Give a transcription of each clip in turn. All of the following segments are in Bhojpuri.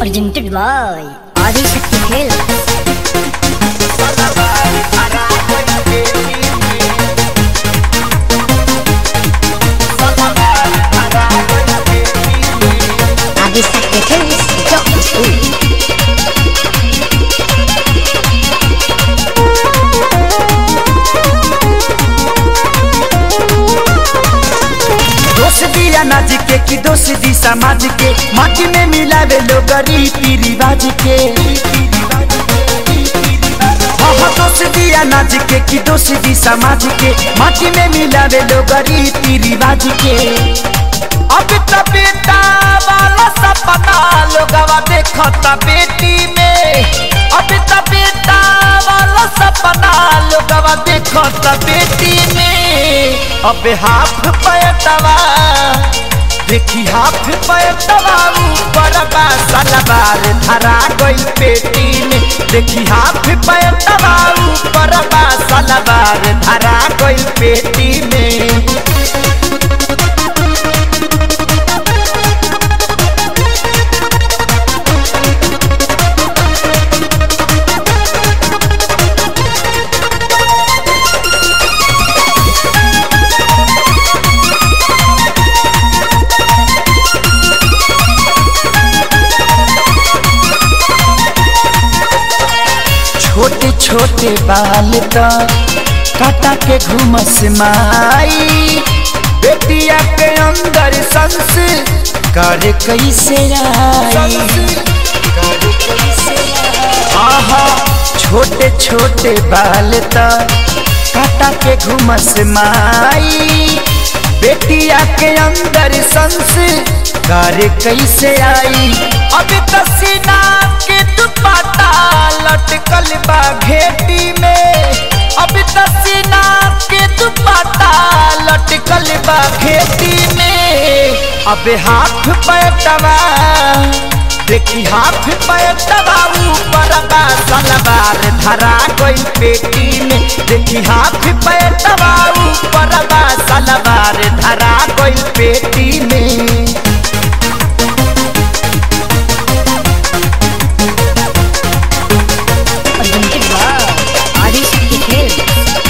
presented by Adi Shakti Films. Adi Shakti Films, दोष दिया नाज के कि दोष दी समाज के माटी में मिलावे लोग रीति रिवाज के। हाँ दोष दिया नाज के कि दोष दी समाज के माटी में मिलावे लोग रीति रिवाज के। अब तो बेटा वाला सपना लोगवा देखता बेटी में। अब तो बेटा वाला सपना लोगवा देखता बेटी में। अब हाफ पैटवा देखी हाफ पैटवा ऊपर बा सलवार धरा गई पेटी में। देखी हाफ पैटवा ऊपर बा सलवार धरा गई पेटी में। छोटे छोटे बाल तो काटा के घूमस माई। बेटिया के अंदर संस्कार कैसे आई। आहा छोटे छोटे बाल तो काटा के घूमस माई। बेटिया के अंदर संस्कार कैसे आई। अभी तसीना के दुपट्टा लटकल बा घेटी में। अभी तसीना के दुपट्टा लटकल बा घेटी में। अब हाथ पैटवा देखी हाथ पैटवा ऊपर बा सलवार धरा गई पेटी में। देखी हाथ पैटवा ऊपर बा सलवार धरा गई पेटी में। presented by Adi Shakti Films.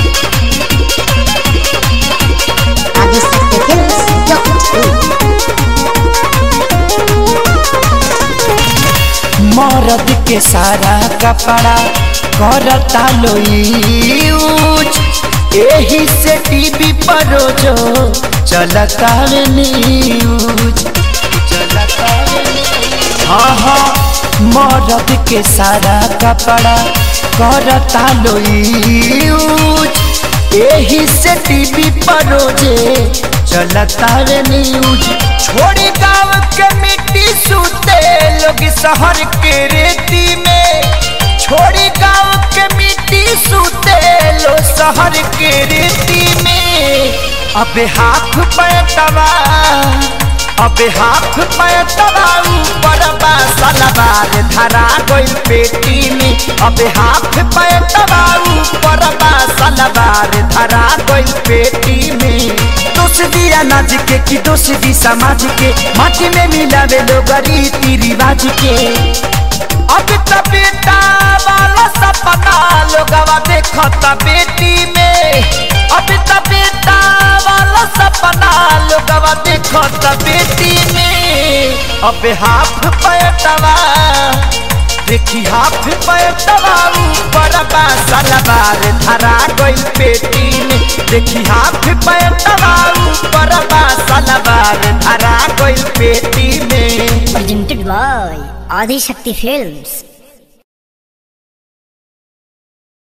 Adi Shakti Films. मर्द के सारा कपड़ा करता लो यूज। एही से टीवी पर रोजो चलता न्यूज। हाँ हाँ मर्द के सारा कपड़ा करता लो यूज। एही से टीवी पर रोजे चलता न्यूज। छोड़ी गाँव के मिट्टी सूते लोग शहर के रेती में। छोड़ी गाँव के मिट्टी सूते लोग शहर के रेती में। अब हाथ पैटवा अब हाथ पैटवा ऊपर बा सलवार धरा गई पेटी में। अब हाथ पैटवा ऊपर बा सलवार धरा गई पेटी में। दोष दिया नाज के कि दोष दी समाज के माटी में मिलावे लोग रीति रिवाज के। अब तो बेटा वाला सपना लोगवा देखता बेटी में। अब तो बेटा वाला सपना लोगवा देखता बेटी में। अब हाफ पैटवा देखी हाफ पैटवा ऊपर बा सलवार धरा गई पेटी में। देखी हाफ पैटवा ऊपर बा सलवार धरा गई पेटी में। Presented by Adi Shakti Films.